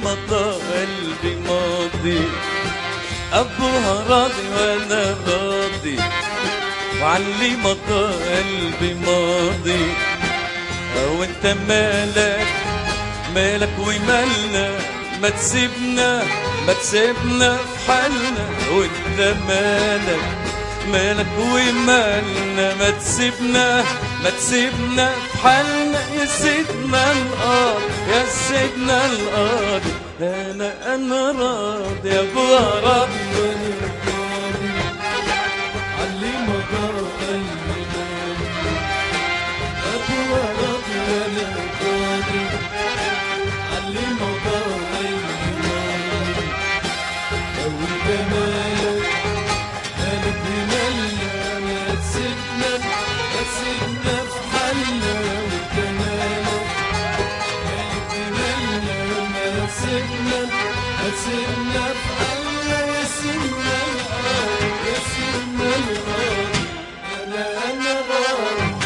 مضى قلبي ماضي، أبوها راضي وأنا راضي، وعلي مضى قلبي ماضي. وانت مالك مالك ومالنا، ما تسيبنا ما تسيبنا في حالنا. وانت مالك مالك ومالنا، ما تسيبنا ما تسيبنا في حالنا. يا سيدنا القاضي يا سيدنا القاضي، انا راضي يا ابوها راضي. علي مضى قلبي أبوها راضي وأنا راضي، علي مضى قلبي. وانت مالك مالك ومالنا، ما تسيبنا ما تسيبنا في حالنا. وانت مالك مالك ومالنا، ما تسيبنا ما تسيبنا في حالنا. يا سيدنا القاضي يا سيدنا القاضي، أنا راضي.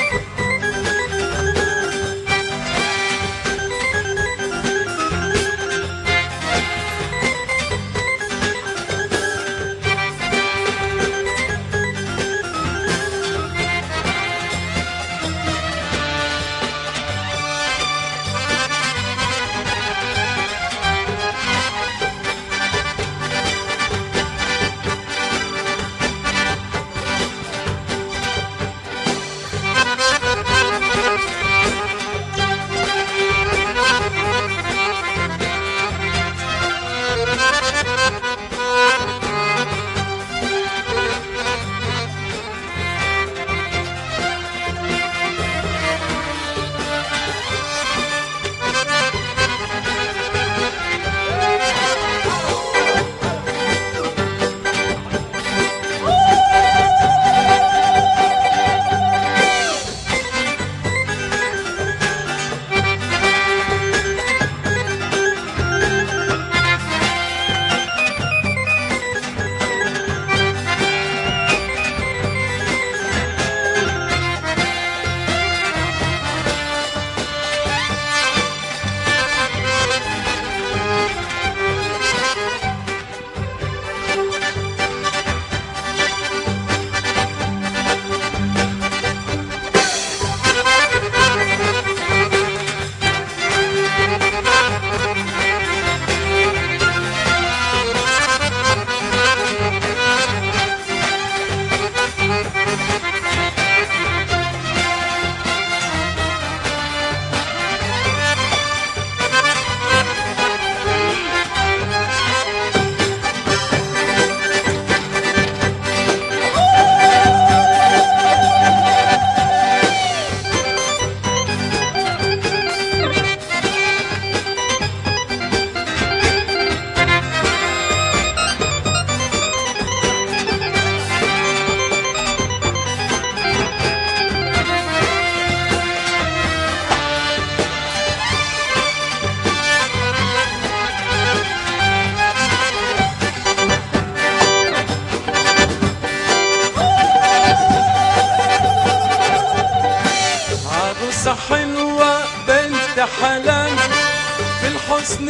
حلوة بنت حلال، في الحسن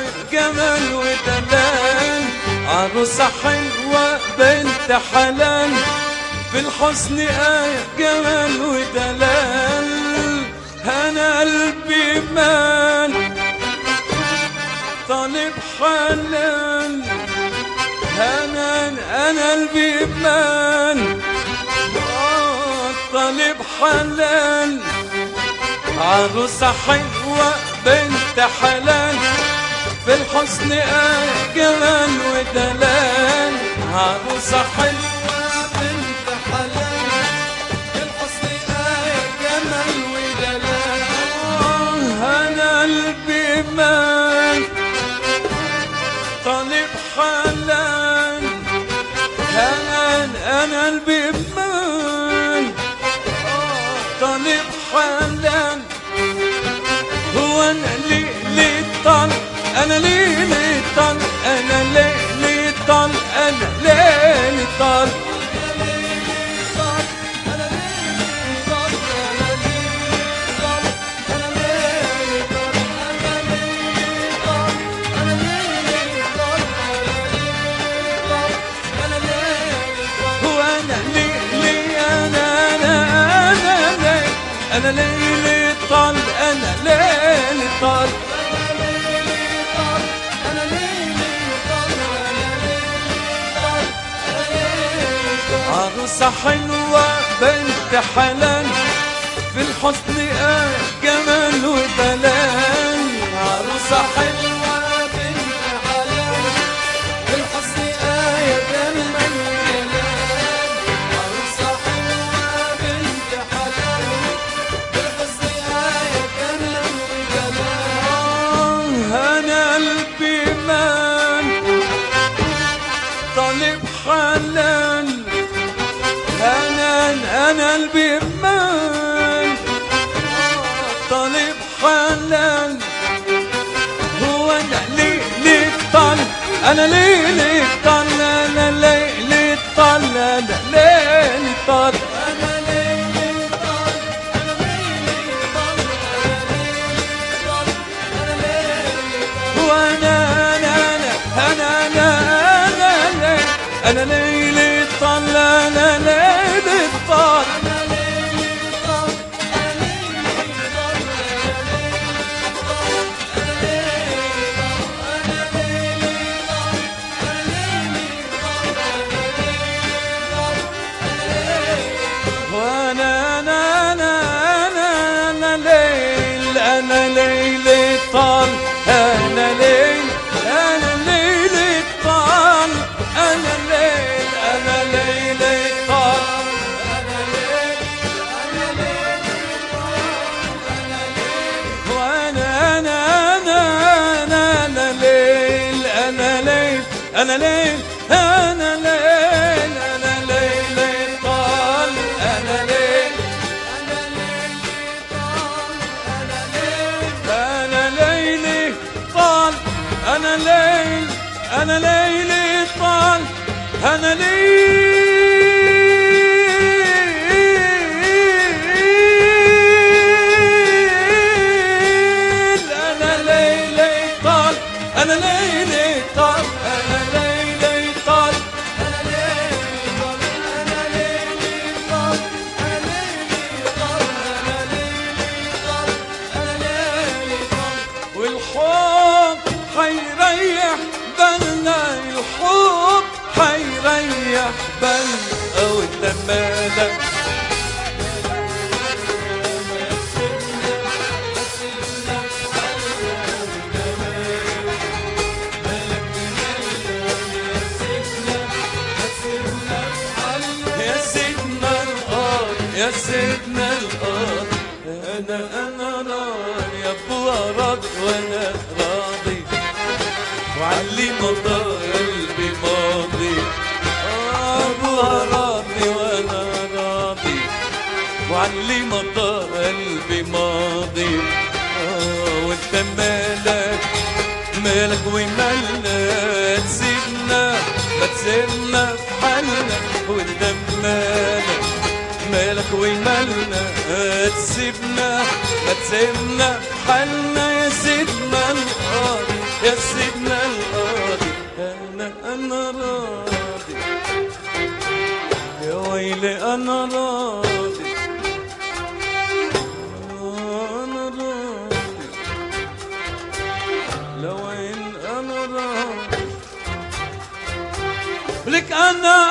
جمال ودلال. عروسة حلوة بنت حلال، في الحسن جمال ودلال. أنا قلبي مال طالب حلال، أنا قلبي مال طالب حلال. عروسة حلوة بنت حلال، في الحسن جمال ودلال. عروسة حلوة بنت حلال، في الحسن جمال ودلال. أنا قلبي مال طالب حلال، أنا قلبي مال طالب حلال. هو أنا ليه طال، أنا ليه طال، أنا ليه طال، أنا ليه طال. أنا ليلي طال أنا ليلي طال عروسة حلوة بنت حلال في الحسن جمال ودلال عروسة حلوة بنت حلال في الحسن جمال ودلال عروسة حلوة بنت حلال في الحسن جمال ودلال أنا قلبي مان طالب حلال أنا قلبي مان طالب حلال هو أنا ليلي طال أنا ليلي طال أنا ليلي طال أنا ليلي طال أنا ليلي طال أنا ليلي طال وأنا أنا ليل أنا ليلي طال أنا ليل أنا ليلي طال أنا ليل أنا ليلي طال وأنا أنا ليل أنا ليل أنا ليل أنا ليل أنا ليلي طال أنا ليل أنا ليلي طال أنا ليل أنا ليلي طال أنا ليل أنا ليلي طال أنا ليلي طال أنا ليلي طال والحب حيريح بالنا الحب حيريح بالنا وانت مالك يا سيدنا القاضي يا سيدنا القاضي أنا راضي يا أبوها راضي وأنا راضي وعلي مضى قلبي ماضي أبوها راضي وأنا راضي وعلي مضى قلبي ماضي وأنت مالك مالك ومالنا تسيبنا ما تسيبنا في حالنا وأنت مالك مالك ومالنا تسيبنا ما تسيبنا في حالنا يا سيدنا القاضي يا سيدنا القاضي أنا راضي يا ويلي أنا راضي أنا راضي لو وين أنا راضي لك أنا